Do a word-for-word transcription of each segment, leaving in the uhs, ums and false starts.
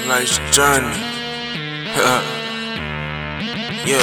Life's a journey. Yeah.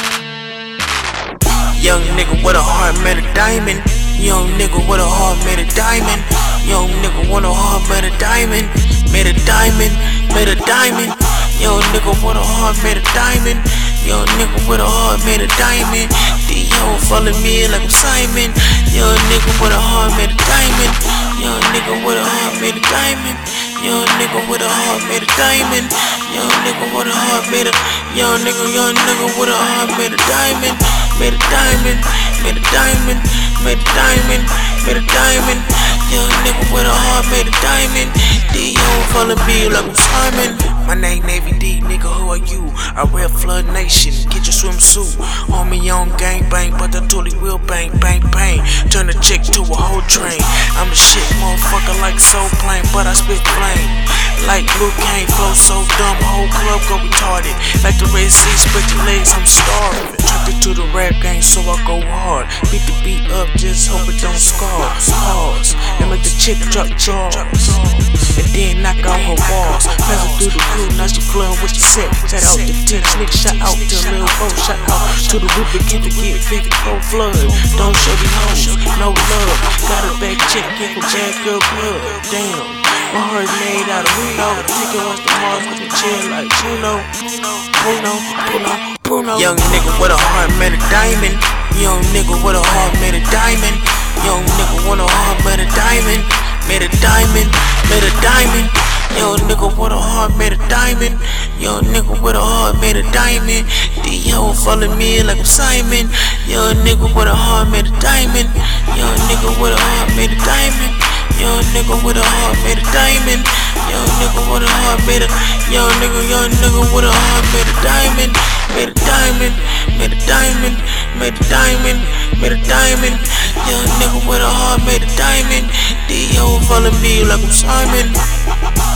Young nigga with a heart made a diamond. Young nigga with a heart made a diamond. Young nigga with a heart made a diamond. Made a diamond, made a diamond. Young nigga with a heart made a diamond. Young nigga with a heart made a diamond. The young follow me like I'm Simon. Young nigga with a heart made a diamond. Young nigga with a heart made a diamond. Young nigga with a heart made a diamond. Young nigga with a heart made a young nigga, young nigga with a heart made a diamond. Made a diamond, made a diamond, made a diamond, made a diamond. Young nigga with a heart made a diamond. The young follow me like I'm Simon. My name Navy D, nigga, who are you? I rap Flood Nation, get your swimsuit. Homie on gang bang, but the totally will bang, bang, bang. Turn the chick to a whole train. I'm a shit motherfucker like Soul Plane, but I spit flame. Like Luke Kane, flow so dumb, whole club go retarded. Like the Red Sea, spread your legs, I'm starving. Took it to the rap game, so I go hard. Beat the beat up, just hope it don't scar. Pause, and make the chick drop jaws. And then knock out her walls. Pass her through the crew, now she flowing with the set. Shout out the teach, nigga, shout out to Lil Bo. Shout out to the Ripper, get to get fifty pro flood. Don't show these hoes, no love. Got a back chick, get a bad girl blood. Damn, my heart made out of Uno. Nigga wants the Mars with the chill like Bruno. Bruno, Bruno, Bruno. Young nigga with a heart made a diamond. Young nigga with a heart made a diamond. Young nigga with a heart made a diamond. Made a diamond, made a diamond. Young nigga with a heart made a diamond. Young nigga with a heart made a diamond. The young follow me like I'm Simon. Young nigga with a heart made a diamond. Young nigga with a heart made a diamond. Young nigga with a heart made a diamond. Young nigga with a heart made a young nigga, young nigga with a heart made a diamond. Made a diamond, made a diamond, made a diamond, made a diamond. Young nigga with a heart made a diamond. The young follow me like I'm Simon.